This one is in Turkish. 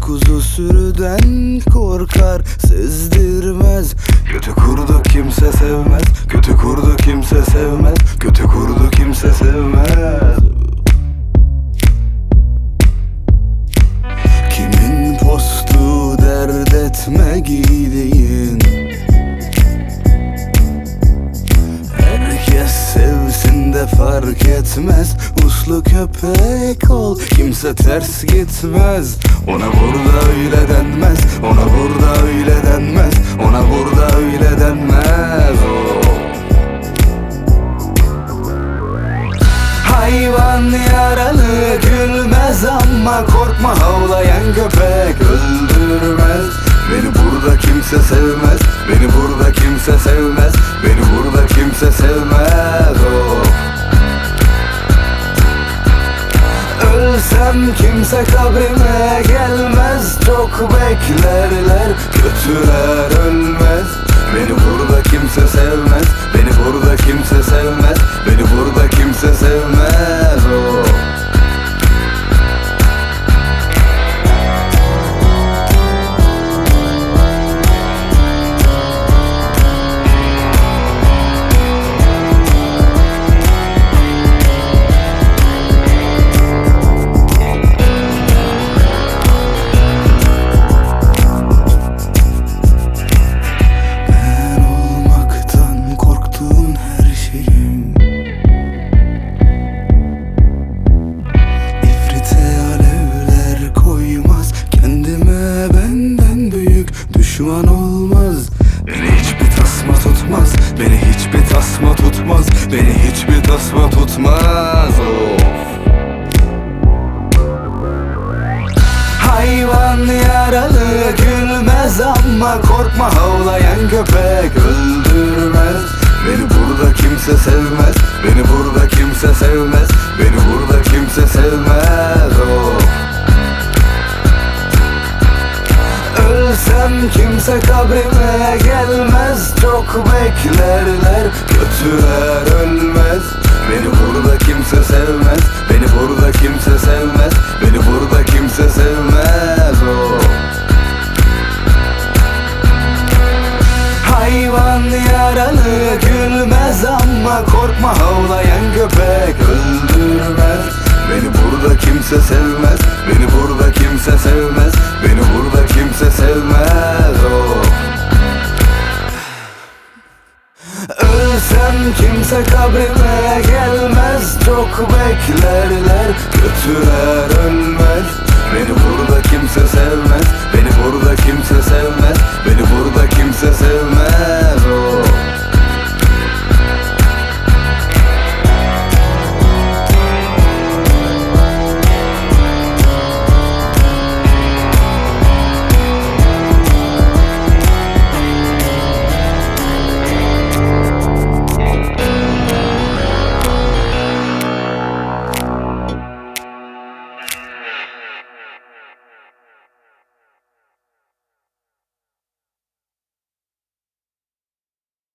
kuzu sürüden korkar, sezdirmez. Kötü kurdu kimse sevmez, kötü kurdu kimse sevmez, kötü kurdu kimse sevmez. Kimin postu dert etme giydiğin, herkes sevsin de fark etmez. Uslu köpek ol, kimse ters gitmez. Ona burada öyle denmez, ona burada öyle denmez, ona burada öyle denmez. Hayvan yaralı gülmez ama korkma, havlayan köpek öldürmez. Beni burada kimse sevmez, beni burada kimse sevmez, beni burada kimse sevmez. Ölsem kimse kabrime gelmez, çok beklerler, kötüler ölmez. Beni burada kimse sevmez, beni burada kimse sevmez, beni burada kimse sevmez. Düşman olmaz, beni hiçbir tasma tutmaz, beni hiçbir tasma tutmaz, beni hiçbir tasma tutmaz. Hayvan yaralı gülmez ama korkma, havlayan köpek öldürmez. Beni burada kimse sevmez, beni burada kimse sevmez, beni burada kimse sevmez. Ölsem kimse kabrime gelmez, çok beklerler, kötüler ölmez. Beni burada kimse sevmez, beni burada kimse sevmez, beni burada kimse sevmez. Hayvan yaralı gülmez ama korkma, havlayan köpek öldürmez. Beni burada kimse sevmez, beni burada kimse sevmez, beni burada kimse sevmez. Ölsem kimse kabrime gelmez, çok beklerler, kötüler ölmez. Beni burada kimse sevmez, beni burada kimse sevmez, beni burada kimse sevmez.